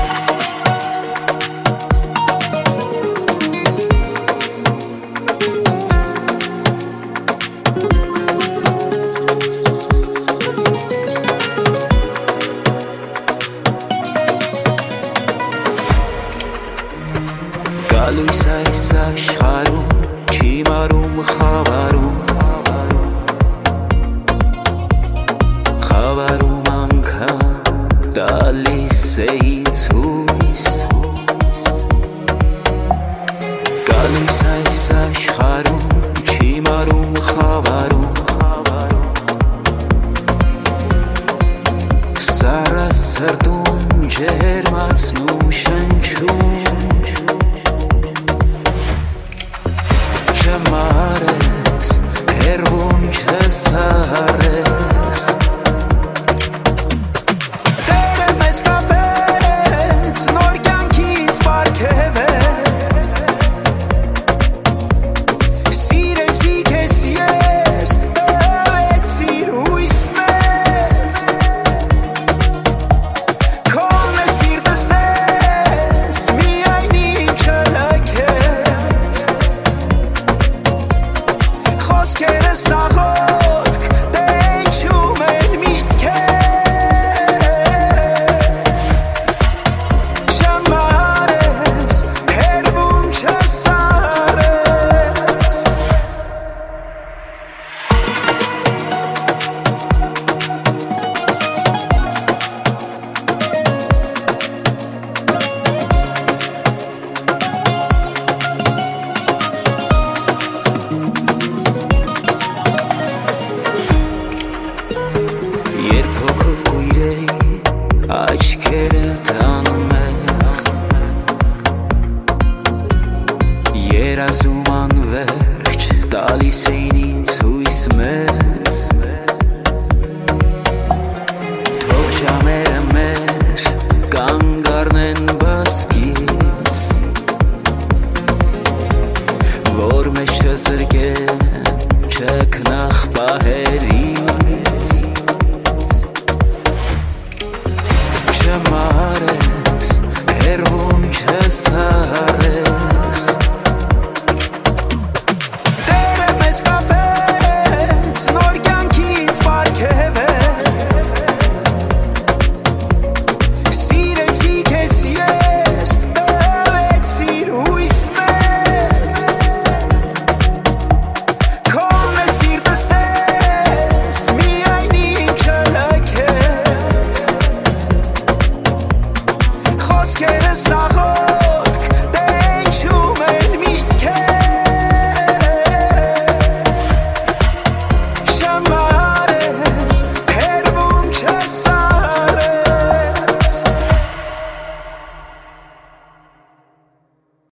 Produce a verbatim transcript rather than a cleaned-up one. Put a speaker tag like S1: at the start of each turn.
S1: Գալիս այս աշխարհում չի մարում խավարում Խավարում անգամ տալիս է ինձ հույս Գալիս այս աշխարհում չի մարում խավարում Սառը սրտում ջերմացնում շնչում Չմարես, հեռվում չսարես Տերը մեզ կապեց, նոր կյանքից պարգևեց Սիրեցի քեզ ես, տվեցիր հույս մեզ Քոնն է սիրտս տես, միայն ինքը լքես Խոսքերս աղոթք, տենչում են միշտ քեզ Չմարես, հեռվում չսարես Երբ հոգով կույրեի աչքերը տանմեղ Երազում անվերջ տալիս էին ինձ հույս մեծ Թող ժամերը մեր կանգ առնեն բասկից Որ մեզ չզրկեն չքնախ պահերից Չմարես, հեռվում չսարես Տերը մեզ կապեց, նոր կյանքից պարգևեց Սիրեցի քեզ ես, տվեցիր հույս մեզ Քոնն է սիրտս տես, միայն ինքը լքես Խոսքերս աղոթք